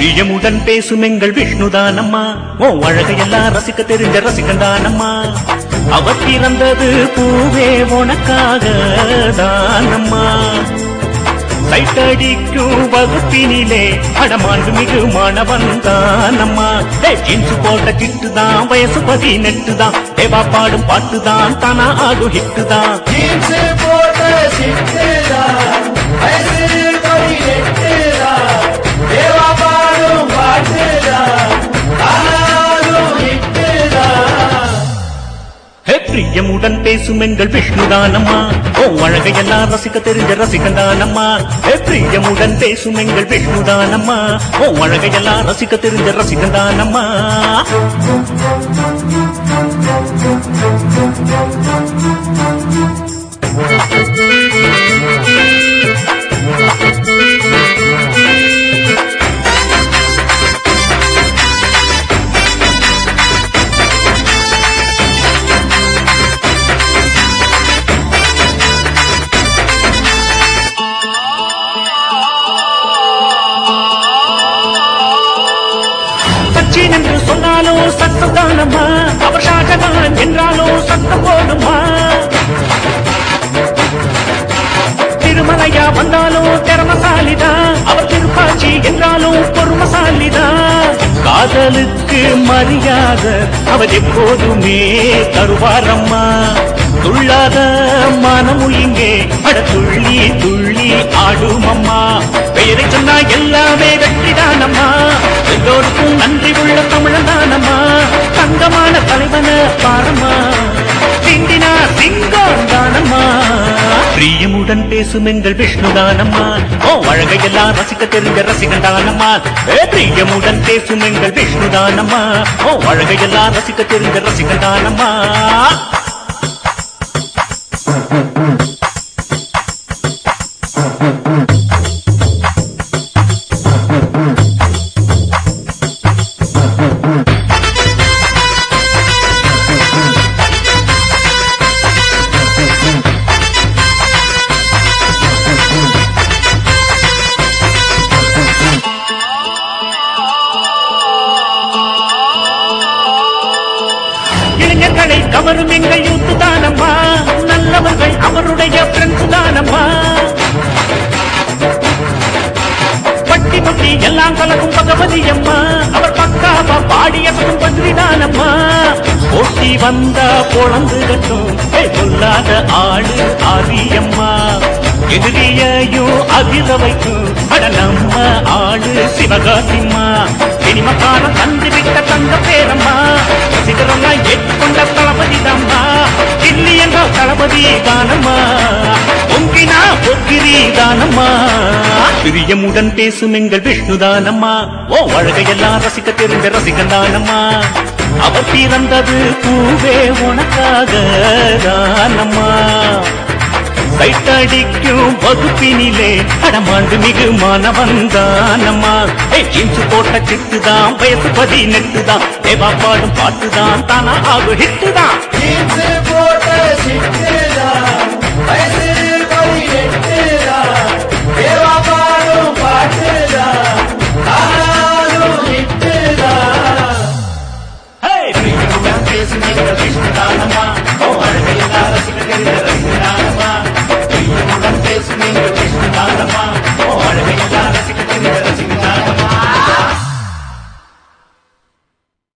பிரியமுடன் பேசும் எங்கள் விஷ்ணுதானம்மா ஓ அழகையெல்லாம் ரசிக்க தெரிஞ்ச ரசிகந்தானம்மா அவர் பிறந்தது பூவே உனக்காக தானம்மா சைட்டடிக்கும் வகுப்பினிலே அடமாண்டு மிகு மாணவன் தானம்மா ஜீன்ஸ் போட்ட கிட்டுதான் வயசு 18 தான் தேவா பாடும் பாட்டுதான் தானா ஆகும் ஹிட்டுதான் ஜீன்ஸ் போட்ட சிட்டுதான் வயசு 18 தான் தேவா பாடும் பாட்டுதான் தானா ஆகும் ஹிட்டுதான் பிரியமுடன் பேசும் எங்கள் விஷ்ணுதானம்மா ஓ அழகையெல்லாம் ரசிக்க தெரிஞ்ச ரசிகந்தானம்மா பிரியமுடன் பேசும் எங்கள் விஷ்ணுதானம்மா ஓ அழகையெல்லாம் ரசிக்க தெரிஞ்ச ரசிகந்தானம்மா என்று சொன்னாலும் சத்தம் தானம்மா அவர் ஷாஜகான் என்றாலும் சத்தம் போடுமா திருமலையா வந்தாலும் திறமசாலிதான் அவர் திருப்பாச்சி என்றாலும் பொறுமசாலிதான் காதலுக்கு மரியாதை அவர் எப்போதுமே தருவாரம்மா துள்ளாத மனமும் இங்கே அட துள்ளி துள்ளி ஆடும் அம்மா பெயரை சொன்னா எல்லாமே வெற்றிதானம்மா எல்லோருக்கும் நன்றி உள்ள தமிழந்தானம்மா தங்கமான தலைவன பாரம்மா சிந்தினா சிங்கம் தானம்மா பிரியமுடன் பேசும் எங்கள் விஷ்ணுதானம்மா ஓ அழகையெல்லாம் ரசிக்க தெரிஞ்ச ரசிகந்தானம்மா பிரியமுடன் பேசும் எங்கள் விஷ்ணுதானம்மா ஓ அழகையெல்லாம் ரசிக்க தெரிஞ்ச ரசிகந்தானம்மா இளைஞர்களை கவரும் எங்கள் யூத்து தானம்மா நல்லவர்கள் அவருடைய ஃப்ரெண்ட்ஸ் தானம்மா பட்டி முட்டி எல்லாம் கலக்கும் பகவதி அம்மா அவர் பக்காவா பாடியதும் பத்ரிதானம்மா போட்டி வந்தா பொழந்து கட்டும் சொல்லாத ஆளு ஆதியம்மா எதிரியையும் அதிர வைக்கும் அட நம்ம ஆளு சிவகாசிம்மா சினிமக்கான தந்து விட்ட தங்க பேரம்மா ரசிகரெல்லாம் ஏற்றுக்கொண்ட தளபதி தாம்மா கில்லி என்ற தளபதி தானம்மா பொங்கினா பொக்கிரி தானம்மா பிரியமுடன் பேசும் எங்கள் விஷ்ணுதானம்மா ஓ அழகையெல்லாம் ரசிக்க தெரிந்த ரசிகந்தானம்மா அவர் பிறந்தது பூவே உனக்காக தானம்மா சைட்டடிக்கும் வகுப்பினிலே அடமாண்டு மிகு மாணவன் தானம்மா ஜீன்ஸ் போட்ட சிட்டுதான் வயசு 18 தான் தேவா பாடும் பாட்டுதான் தானா ஆகும் ஹிட்டுதான் ஜீன்ஸ் போட்ட சிட்டுதான் வயசு 18